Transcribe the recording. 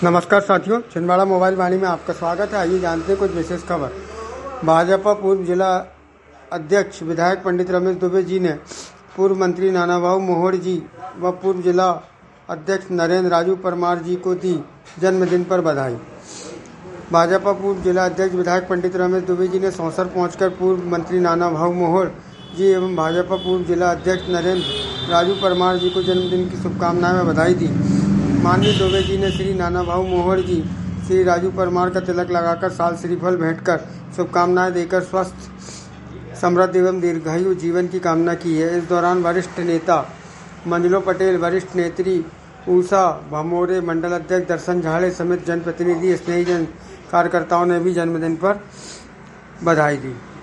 नमस्कार साथियों, छिंदवाड़ा मोबाइल वाणी में आपका स्वागत है। आइए जानते हैं कुछ विशेष खबर। भाजपा पूर्व जिला अध्यक्ष विधायक पंडित रमेश दुबे जी ने पूर्व मंत्री नानाभाऊ मोहोड़ जी व पूर्व जिला अध्यक्ष नरेंद्र राजू परमार जी को दी जन्मदिन पर बधाई। भाजपा पूर्व जिला अध्यक्ष विधायक पंडित रमेश दुबे जी ने सौंसर पहुंचकर पूर्व मंत्री नानाभाऊ मोहोड़ जी एवं भाजपा पूर्व जिला अध्यक्ष नरेंद्र राजू परमार जी को जन्मदिन की शुभकामनाएं व बधाई दी। माननीय दुबे जी ने श्री नानाभाऊ मोहोड़ जी श्री राजू परमार का तिलक लगाकर साल श्रीफल भेंट कर शुभकामनाएं देकर स्वस्थ समृद्ध एवं दीर्घायु जीवन की कामना की है। इस दौरान वरिष्ठ नेता मंजलो पटेल, वरिष्ठ नेत्री ऊषा भमोरे, मंडल अध्यक्ष दर्शन झाड़े समेत जनप्रतिनिधि, स्नेहीजन, कार्यकर्ताओं ने भी जन्मदिन पर बधाई दी।